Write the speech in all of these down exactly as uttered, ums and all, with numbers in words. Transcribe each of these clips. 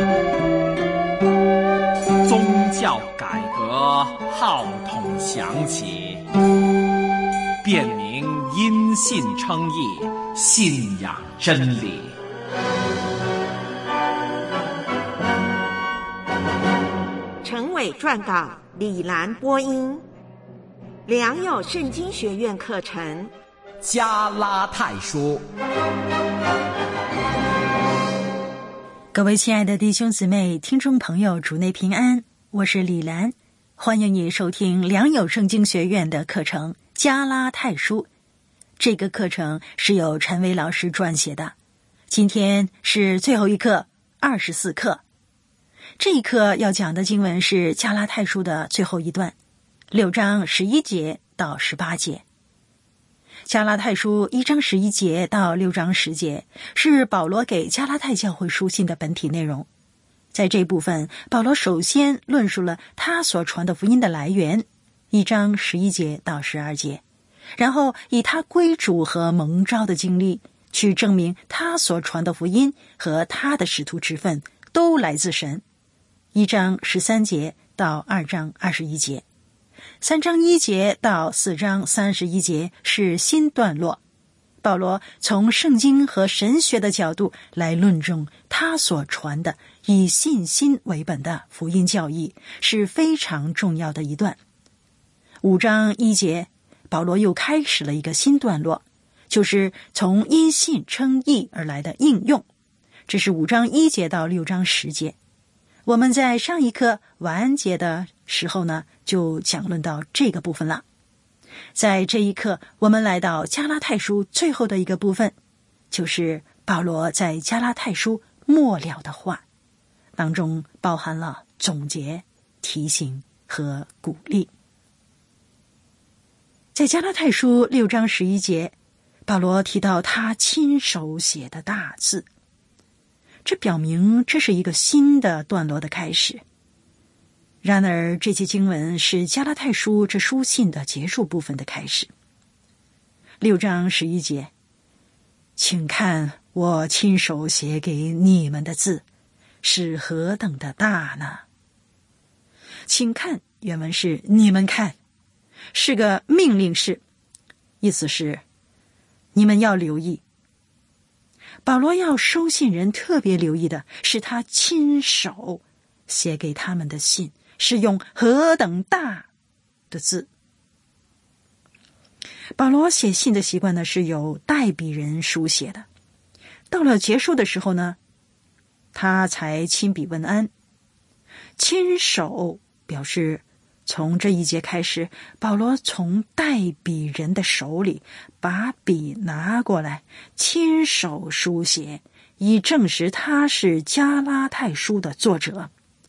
宗教改革号筒响起，便民因信称义，信仰真理。 陈伟撰稿，李兰播音。良友圣经学院课程加拉太书。 各位亲爱的弟兄姊妹、听众朋友，主内平安，我是李兰，欢迎你收听良友圣经学院的课程加拉太书。这个课程是由陈伟老师撰写的，今天是最后一课，二十四课。这一课要讲的经文是加拉太书的最后一段，六章十一节到十八节。加拉太书一章十一节到六章十节是保罗给加拉太教会书信的本体内容。在这部分，保罗首先论述了他所传的福音的来源，一章十一节到十二节，然后以他归主和蒙召的经历去证明他所传的福音和他的使徒职分都来自神，一章十三节到二章二十一节。三章一节到四章三十一节是新段落，保罗从圣经和神学的角度来论证他所传的以信心为本的福音教义，是非常重要的一段。五章一节，保罗又开始了一个新段落，就是从因信称义而来的应用，这是五章一节到六章十节。我们在上一课完结的时候呢，就讲论到这个部分了。在这一课，我们来到加拉太书最后的一个部分，就是保罗在加拉太书末了的话，当中包含了总结、提醒和鼓励。在加拉太书六章十一节，保罗提到他亲手写的大字，这表明这是一个新的段落的开始。然而这节经文是加拉太书这书信的结束部分的开始。六章十一节，请看我亲手写给你们的字是何等的大呢？请看原文是你们看，是个命令式，意思是你们要留意。保罗要收信人特别留意的是他亲手写给他们的信是用何等大的字。保罗写信的习惯呢，是由代笔人书写的，到了结束的时候呢，他才亲笔问安。亲手表示从这一节开始，保罗从代笔人的手里把笔拿过来，亲手书写，以证实他是加拉太书的作者。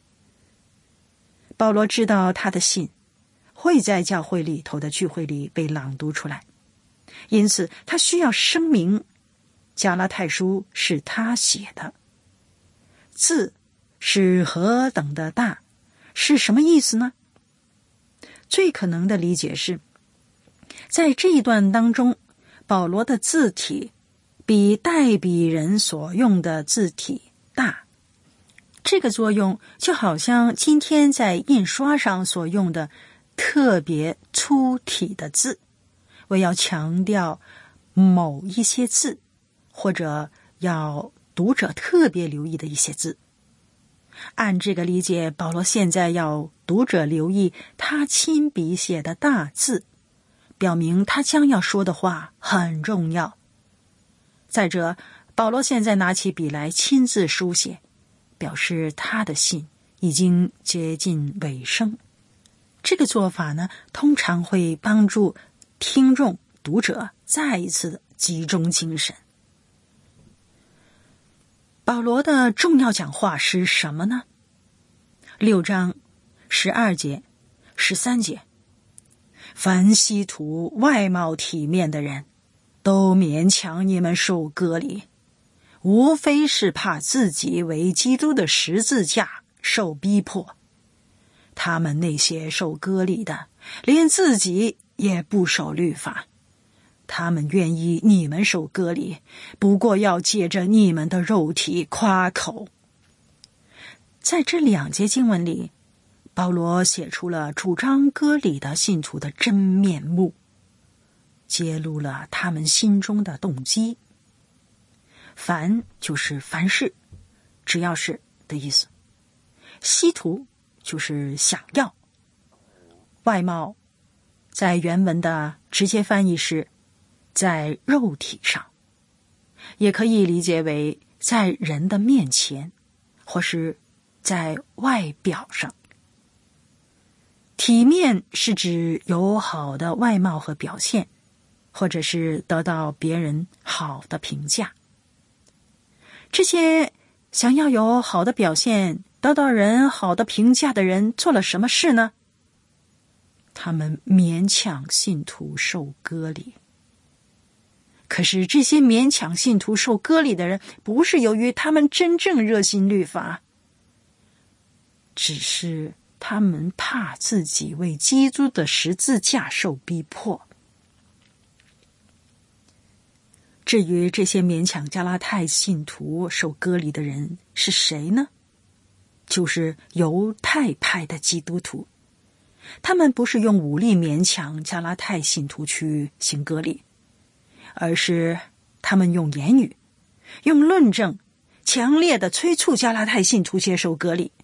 保罗知道他的信会在教会里头的聚会里被朗读出来，因此他需要声明加拉太书是他写的。字是何等的大，是什么意思呢？最可能的理解是，在这一段当中，保罗的字体比代笔人所用的字体大。这个作用就好像今天在印刷上所用的特别粗体的字，为要强调某一些字，或者要读者特别留意的一些字。按这个理解，保罗现在要读者留意他亲笔写的大字，表明他将要说的话很重要。再者，保罗现在拿起笔来亲自书写，表示他的信已经接近尾声。这个做法呢，通常会帮助听众、读者再一次集中精神。保罗的重要讲话是什么呢？六章十二节、十三节，凡希图外貌体面的人，都勉强你们受割礼，无非是怕自己为基督的十字架受逼迫。他们那些受割礼的，连自己也不守律法。他们愿意你们受割礼，不过要借着你们的肉体夸口。 在这两节经文里，保罗写出了主张割礼的信徒的真面目，揭露了他们心中的动机。凡就是凡事，只要是的意思。希图就是想要。外貌在原文的直接翻译是在肉体上，也可以理解为在人的面前，或是在外表上。体面是指有好的外貌和表现，或者是得到别人好的评价。这些想要有好的表现，得到人好的评价的人做了什么事呢？他们勉强信徒受割礼。可是这些勉强信徒受割礼的人，不是由于他们真正热心律法，只是他们怕自己为基督的十字架受逼迫。至于这些勉强加拉太信徒受割礼的人是谁呢？就是犹太派的基督徒。他们不是用武力勉强加拉太信徒去行割礼，而是他们用言语、用论证，强烈的催促加拉太信徒接受割礼。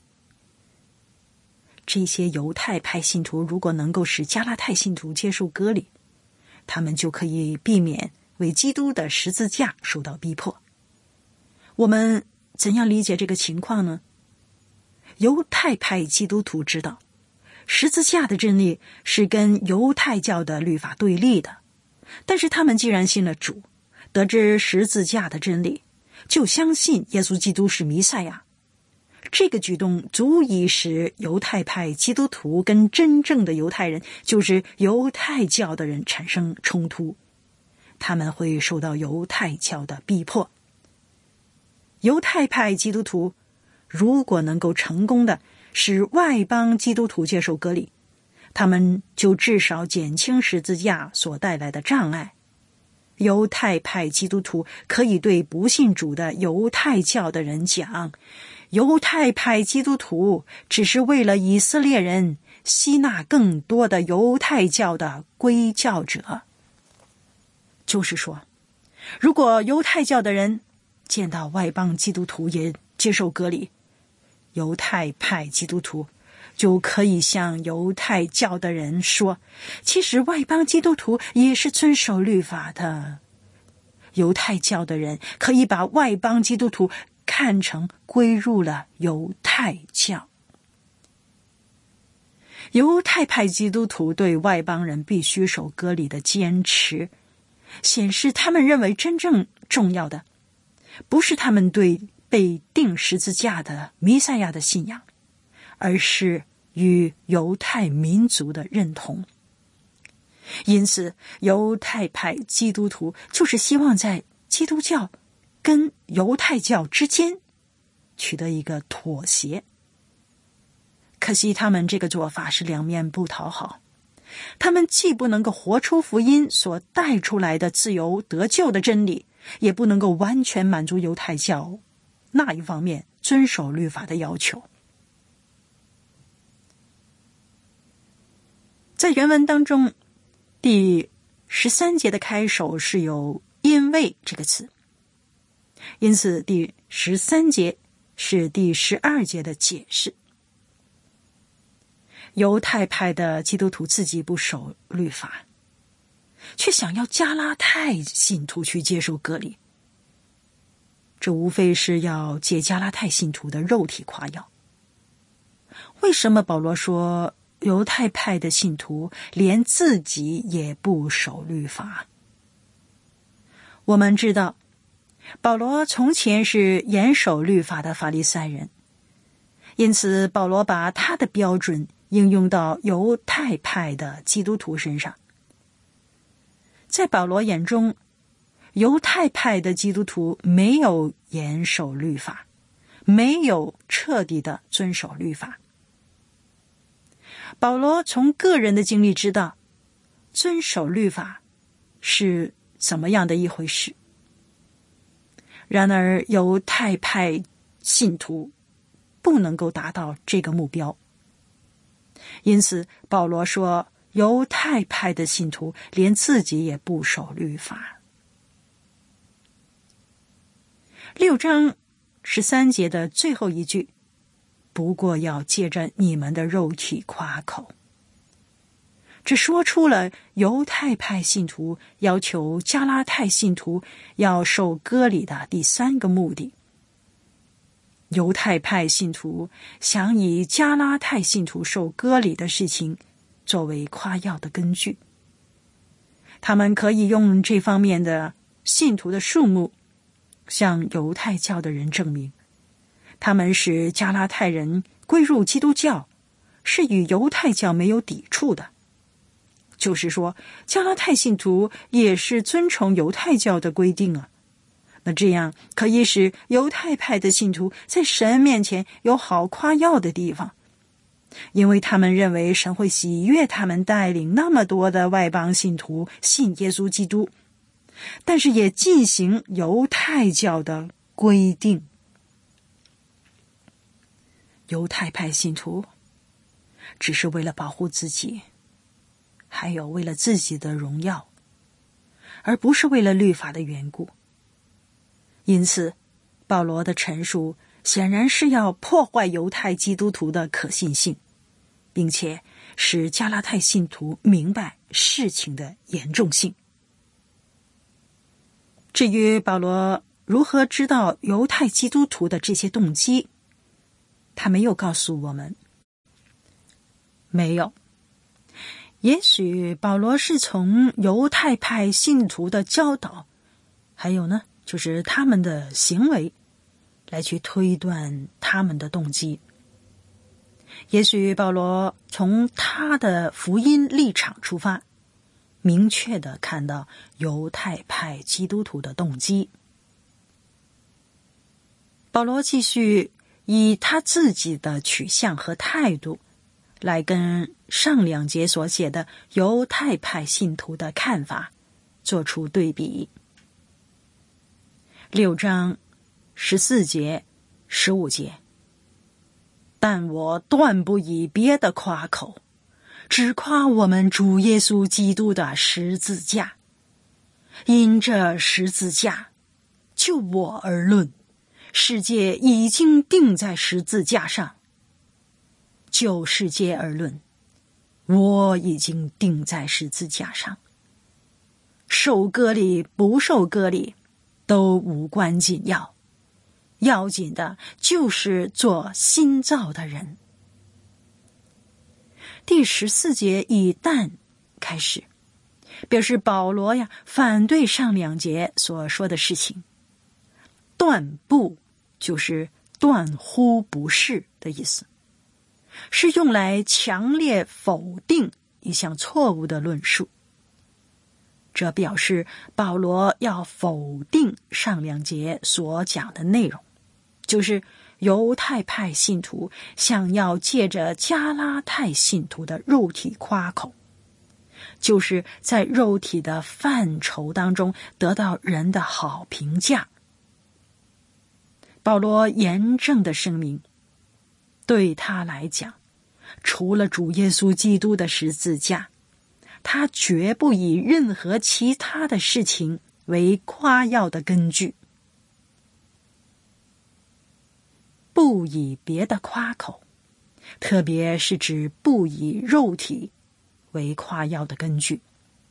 这些犹太派信徒如果能够使加拉太信徒接受割礼，他们就可以避免为基督的十字架受到逼迫。我们怎样理解这个情况呢？犹太派基督徒知道，十字架的真理是跟犹太教的律法对立的，但是他们既然信了主，得知十字架的真理，就相信耶稣基督是弥赛亚。这个举动足以使犹太派基督徒跟真正的犹太人，就是犹太教的人产生冲突，他们会受到犹太教的逼迫。犹太派基督徒如果能够成功的使外邦基督徒接受割礼，他们就至少减轻十字架所带来的障碍。犹太派基督徒可以对不信主的犹太教的人讲，犹太派基督徒只是为了以色列人吸纳更多的犹太教的归教者。就是说，如果犹太教的人见到外邦基督徒也接受割礼，犹太派基督徒就可以向犹太教的人说，其实外邦基督徒也是遵守律法的。犹太教的人可以把外邦基督徒看成归入了犹太教。犹太派基督徒对外邦人必须守割礼的坚持，显示他们认为真正重要的不是他们对被钉十字架的弥赛亚的信仰，而是与犹太民族的认同。因此，犹太派基督徒就是希望在基督教跟犹太教之间取得一个妥协。可惜他们这个做法是两面不讨好，他们既不能够活出福音所带出来的自由得救的真理，也不能够完全满足犹太教那一方面遵守律法的要求。在原文当中，第十三节的开首是有因为这个词，因此第十三节是第十二节的解释。犹太派的基督徒自己不守律法，却想要加拉太信徒去接受割礼，这无非是要借加拉太信徒的肉体夸耀。为什么保罗说犹太派的信徒连自己也不守律法？我们知道，保罗从前是严守律法的法利赛人，因此保罗把他的标准应用到犹太派的基督徒身上。在保罗眼中，犹太派的基督徒没有严守律法，没有彻底的遵守律法。保罗从个人的经历知道，遵守律法是怎么样的一回事。然而犹太派信徒不能够达到这个目标。因此保罗说，犹太派的信徒连自己也不守律法。六章十三节的最后一句，不过要借着你们的肉体夸口，这说出了犹太派信徒要求加拉太信徒要受割礼的第三个目的。犹太派信徒想以加拉太信徒受割礼的事情作为夸耀的根据，他们可以用这方面的信徒的数目向犹太教的人证明，他们使加拉太人归入基督教是与犹太教没有抵触的，就是说加拉太信徒也是遵从犹太教的规定啊。那这样可以使犹太派的信徒在神面前有好夸耀的地方，因为他们认为神会喜悦他们带领那么多的外邦信徒信耶稣基督，但是也进行犹太教的规定。犹太派信徒只是为了保护自己，还有为了自己的荣耀，而不是为了律法的缘故。因此保罗的陈述显然是要破坏犹太基督徒的可信性，并且使加拉太信徒明白事情的严重性。至于保罗如何知道犹太基督徒的这些动机，他没有告诉我们。没有。也许保罗是从犹太派信徒的教导，还有呢就是他们的行为来去推断他们的动机。也许保罗从他的福音立场出发，明确地看到犹太派基督徒的动机。保罗继续以他自己的取向和态度来跟上两节所写的犹太派信徒的看法做出对比。六章十四节、十五节，但我断不以别的夸口，只夸我们主耶稣基督的十字架。因这十字架，就我而论，世界已经钉在十字架上；就世界而论，我已经钉在十字架上。受割礼不受割礼都无关紧要，要紧的就是做新造的人。第十四节以但开始，表示保罗呀反对上两节所说的事情。断不就是断乎不是的意思，是用来强烈否定一项错误的论述。这表示保罗要否定上两节所讲的内容，就是犹太派信徒想要借着加拉太信徒的肉体夸口，就是在肉体的范畴当中得到人的好评价。保罗严正的声明，对他来讲，除了主耶稣基督的十字架，他绝不以任何其他的事情为夸耀的根据。不以别的夸口，特别是指不以肉体为夸耀的根据。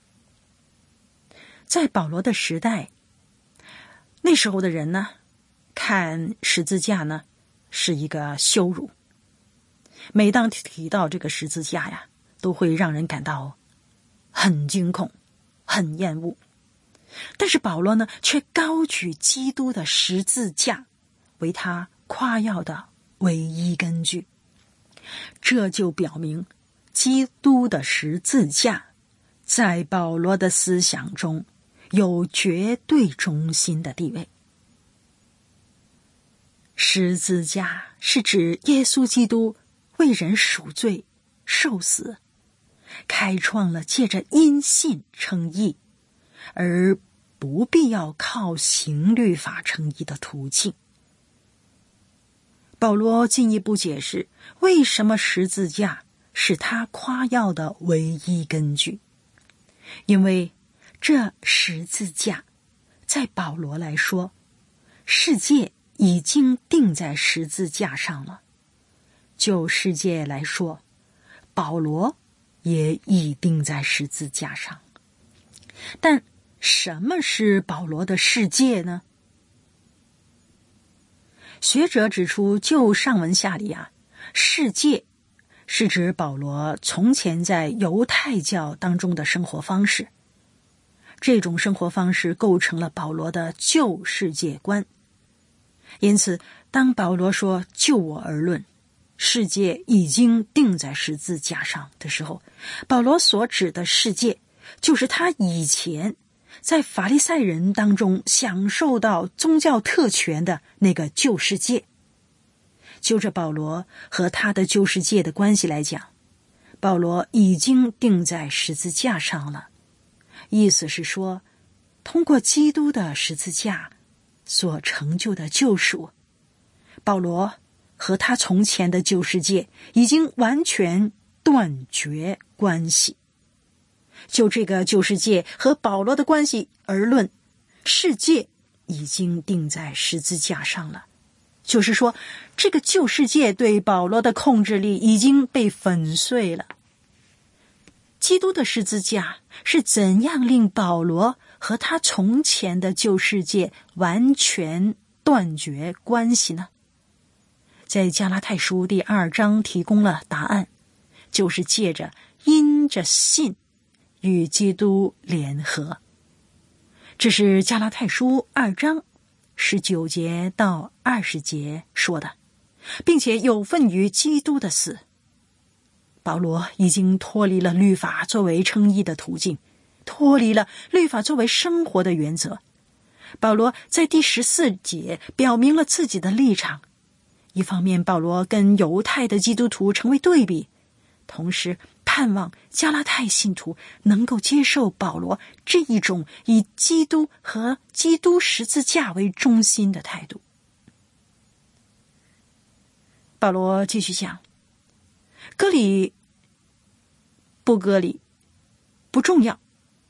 在保罗的时代，那时候的人呢，看十字架呢是一个羞辱，每当提到这个十字架呀，都会让人感到很惊恐，很厌恶。但是保罗呢，却高举基督的十字架为他夸耀的唯一根据。这就表明基督的十字架在保罗的思想中有绝对中心的地位。十字架是指耶稣基督为人赎罪、受死，开创了借着因信称义，而不必要靠行律法称义的途径。 保罗进一步解释为什么十字架是他夸耀的唯一根据。因为这十字架在保罗来说，世界已经定在十字架上了；就世界来说，保罗也已定在十字架上。但什么是保罗的世界呢？学者指出，就上文下理啊，世界是指保罗从前在犹太教当中的生活方式。这种生活方式构成了保罗的旧世界观。因此，当保罗说就我而论，世界已经定在十字架上的时候，保罗所指的世界就是他以前在法利赛人当中享受到宗教特权的那个旧世界。就着保罗和他的旧世界的关系来讲，保罗已经定在十字架上了。意思是说，通过基督的十字架所成就的救赎，保罗和他从前的旧世界已经完全断绝关系。就这个旧世界和保罗的关系而论，世界已经定在十字架上了。就是说，这个旧世界对保罗的控制力已经被粉碎了。基督的十字架是怎样令保罗和他从前的旧世界完全断绝关系呢？在加拉太书第二章提供了答案，就是借着因着信与基督联合。这是加拉太书二章十九节到二十节说的，并且有份于基督的死。保罗已经脱离了律法作为称义的途径，脱离了律法作为生活的原则。保罗在第十四节表明了自己的立场。一方面，保罗跟犹太的基督徒成为对比，同时盼望加拉太信徒能够接受保罗这一种以基督和基督十字架为中心的态度。保罗继续讲，割礼不割礼不重要。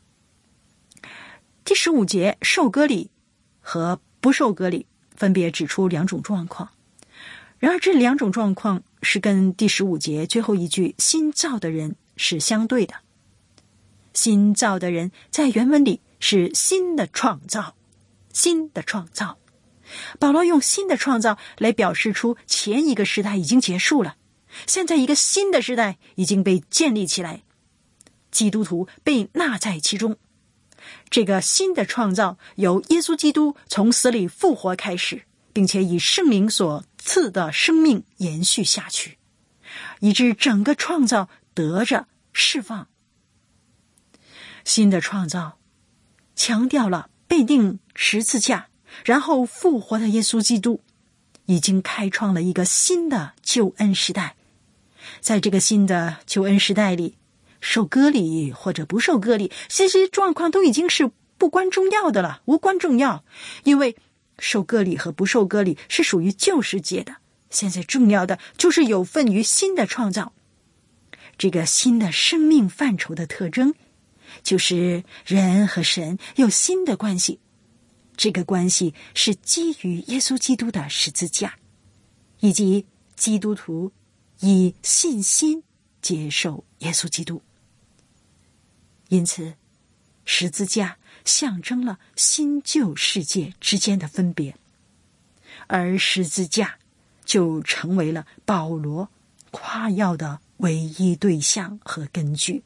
第十五节，受割礼和不受割礼分别指出两种状况。然而这两种状况是跟第十五节最后一句新造的人是相对的。新造的人在原文里是新的创造，新的创造。保罗用新的创造来表示出前一个时代已经结束了，现在一个新的时代已经被建立起来，基督徒被纳在其中。这个新的创造由耶稣基督从死里复活开始，并且以圣灵所赐的生命延续下去，以致整个创造得着释放。新的创造强调了被钉十字架然后复活的耶稣基督，已经开创了一个新的救恩时代。在这个新的救恩时代里，受割礼或者不受割礼，这些状况都已经是不关重要的了，无关重要。因为受割礼和不受割礼是属于旧世界的，现在重要的就是有份于新的创造。这个新的生命范畴的特征，就是人和神有新的关系。这个关系是基于耶稣基督的十字架，以及基督徒以信心接受耶稣基督。因此，十字架象征了新旧世界之间的分别，而十字架就成为了保罗夸耀的唯一对象和根据。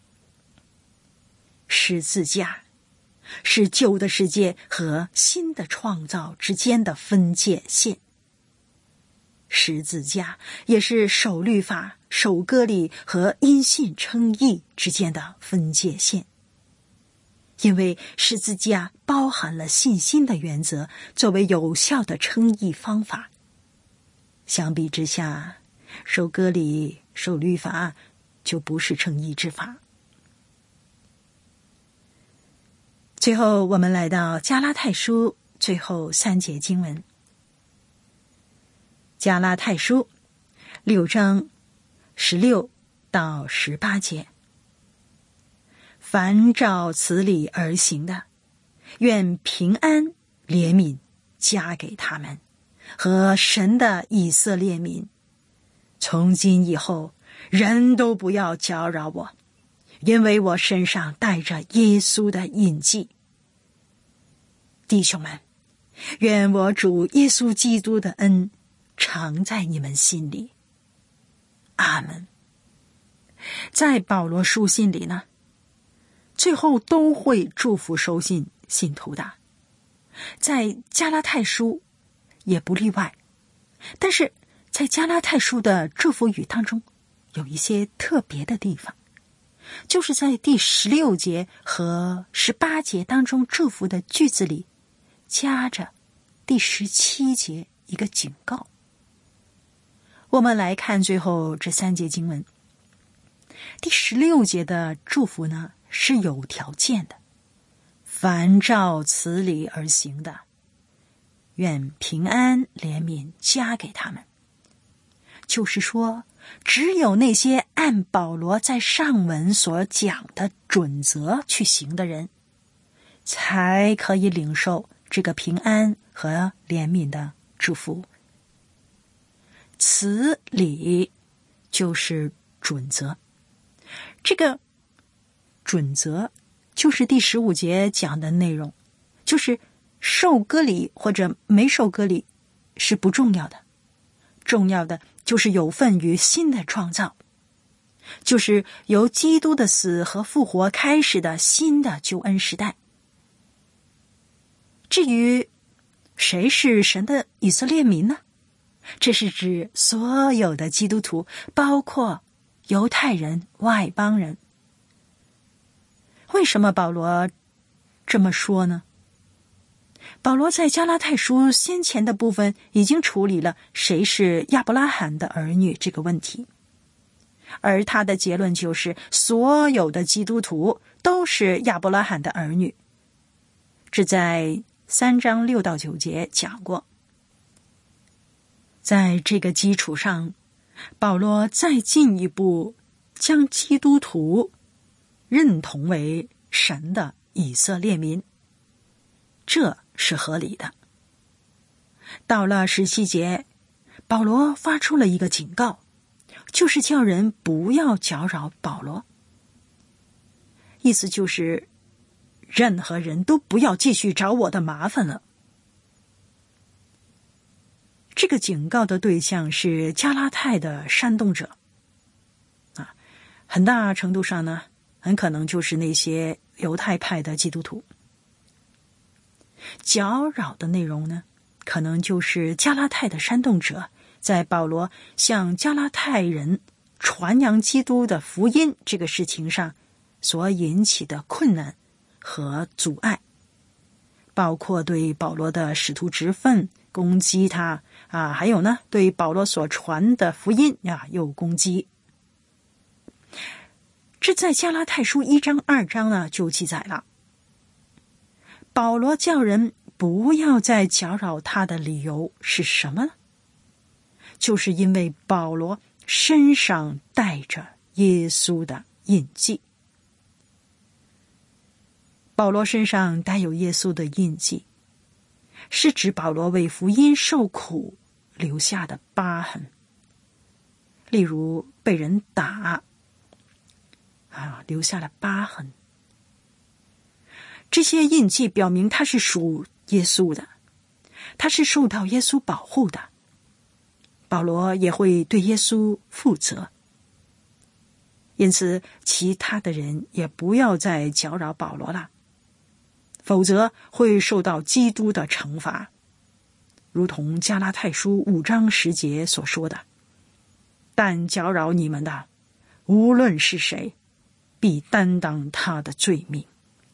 十字架是旧的世界和新的创造之间的分界线，十字架也是守律法、守割礼和因信称义之间的分界线。因为十字架包含了信心的原则作为有效的称义方法，相比之下，守割礼、守律法就不是称义之法。最后我们来到加拉太书最后三节经文。 加拉太书六章十六到十八节，凡照此理而行的，愿平安怜悯加给他们和神的以色列民。从今以后，人都不要搅扰我，因为我身上带着耶稣的印记。弟兄们，愿我主耶稣基督的恩常在你们心里。阿们。在保罗书信里呢，最后都会祝福收信信徒的，在加拉太书也不例外。但是在加拉太书的祝福语当中，有一些特别的地方，就是在第十六节和十八节当中祝福的句子里，加着第十七节一个警告。我们来看最后这三节经文。第十六节的祝福呢，是有条件的，凡照此理而行的，愿平安怜悯加给他们。就是说，只有那些按保罗在上文所讲的准则去行的人，才可以领受这个平安和怜悯的祝福。此理就是准则，这个准则就是第十五节讲的内容，就是受割礼或者没受割礼是不重要的，重要的就是有份于新的创造，就是由基督的死和复活开始的新的救恩时代。至于谁是神的以色列民呢？这是指所有的基督徒，包括犹太人、外邦人。为什么保罗这么说呢？保罗在加拉太书先前的部分已经处理了谁是亚伯拉罕的儿女这个问题，而他的结论就是所有的基督徒都是亚伯拉罕的儿女。这在三章六到九节讲过。在这个基础上，保罗再进一步将基督徒认同为神的以色列民，这是合理的。到了十七节，保罗发出了一个警告，就是叫人不要搅扰保罗。意思就是任何人都不要继续找我的麻烦了。这个警告的对象是加拉太的煽动者啊，很大程度上呢，很可能就是那些犹太派的基督徒。搅扰的内容呢，可能就是加拉太的煽动者在保罗向加拉太人传扬基督的福音这个事情上所引起的困难和阻碍，包括对保罗的使徒职分攻击他啊，还有呢，对保罗所传的福音啊又攻击。这在加拉太书一章二章呢就记载了。保罗叫人不要再搅扰他的理由是什么呢？就是因为保罗身上带着耶稣的印记。保罗身上带有耶稣的印记，是指保罗为福音受苦留下的疤痕，例如被人打啊，留下了疤痕。这些印记表明他是属耶稣的，他是受到耶稣保护的。保罗也会对耶稣负责，因此其他的人也不要再搅扰保罗了，否则会受到基督的惩罚，如同加拉太书五章十节所说的，但搅扰你们的，无论是谁，必担当他的罪名。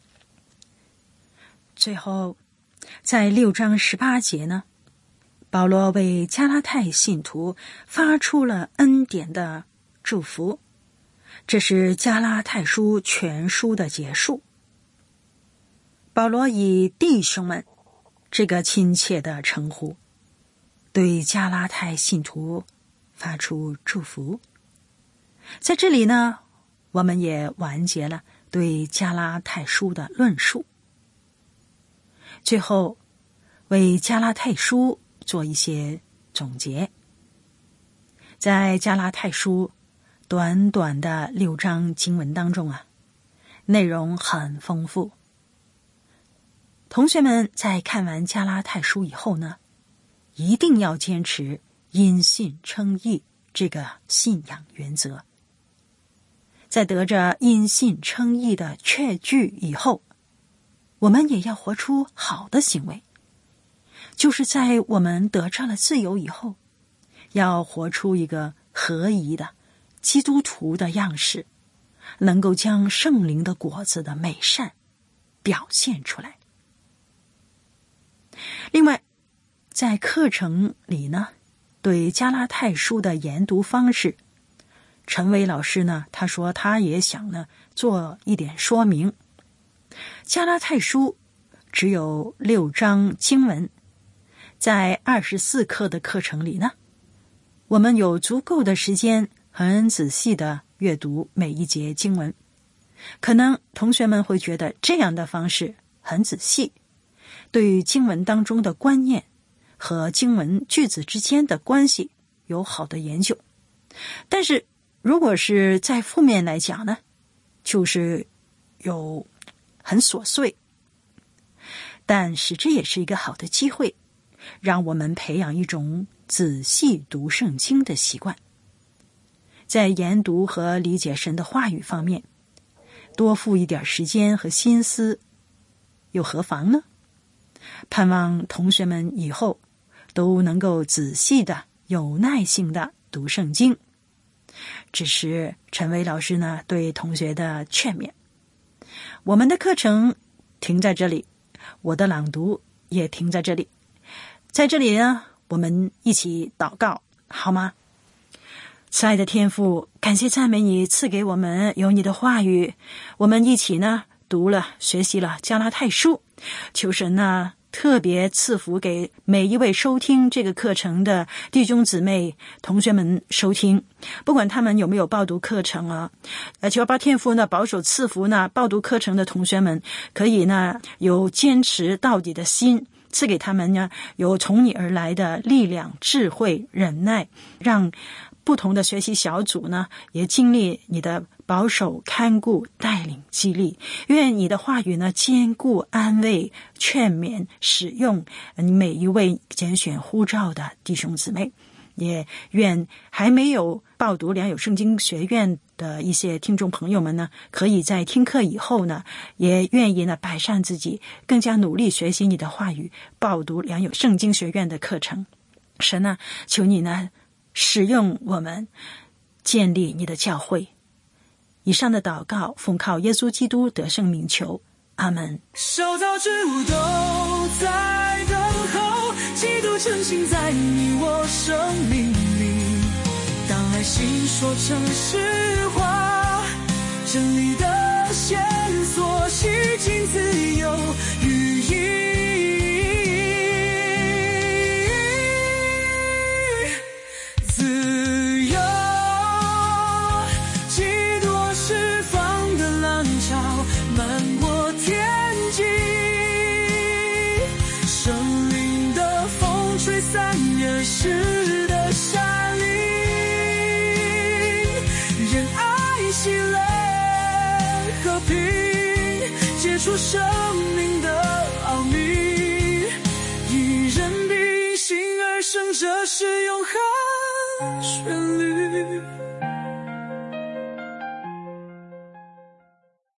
最后在六章十八节呢，保罗为加拉太信徒发出了恩典的祝福，这是加拉太书全书的结束。保罗以弟兄们这个亲切的称呼， 对加拉太信徒发出祝福。在这里呢，我们也完结了对加拉太书的论述。最后为加拉太书做一些总结。在加拉太书短短的六章经文当中啊，内容很丰富。同学们在看完加拉太书以后呢，一定要坚持因信称义这个信仰原则。在得着因信称义的确据以后，我们也要活出好的行为，就是在我们得着了自由以后，要活出一个合宜的基督徒的样式，能够将圣灵的果子的美善表现出来。另外，在课程里呢，对加拉太书的研读方式，陈伟老师呢，他说他也想呢做一点说明。加拉太书只有六章经文，在二十四课的课程里呢，我们有足够的时间很仔细的阅读每一节经文。可能同学们会觉得这样的方式很仔细，对于经文当中的观念和经文句子之间的关系有好的研究。但是如果是在负面来讲呢，就是有很琐碎。但是这也是一个好的机会，让我们培养一种仔细读圣经的习惯。在研读和理解神的话语方面，多付一点时间和心思又何妨呢？盼望同学们以后都能够仔细的、有耐性的读圣经。这是陈伟老师呢对同学的劝勉。我们的课程停在这里，我的朗读也停在这里。在这里呢，我们一起祷告，好吗？慈爱的天父，感谢赞美你赐给我们有你的话语，我们一起呢读了学习了加拉太书，求神呢特别赐福给每一位收听这个课程的弟兄姊妹同学们收听，不管他们有没有报读课程啊，呃，求把天父呢保守赐福呢报读课程的同学们可以呢有坚持到底的心，赐给他们呢有从你而来的力量、智慧、忍耐，让不同的学习小组呢也经历你的保守、看顾、带领、激励。愿你的话语呢坚固、安慰、劝勉、使用你每一位拣选呼召的弟兄姊妹。也愿还没有报读良友圣经学院的一些听众朋友们呢，可以在听课以后呢，也愿意呢摆上自己，更加努力学习你的话语，报读良友圣经学院的课程。神啊，求你呢使用我们，建立你的教会。以上的祷告奉靠耶稣基督得胜名求，阿们。 受造之物都在等候，基督成型在你我生命里。当爱心说成实话，真理的线索洗净自由寓意。是的山林，仁爱喜乐和平，结出生命的奥秘，一人并行而生，这是永恒旋律。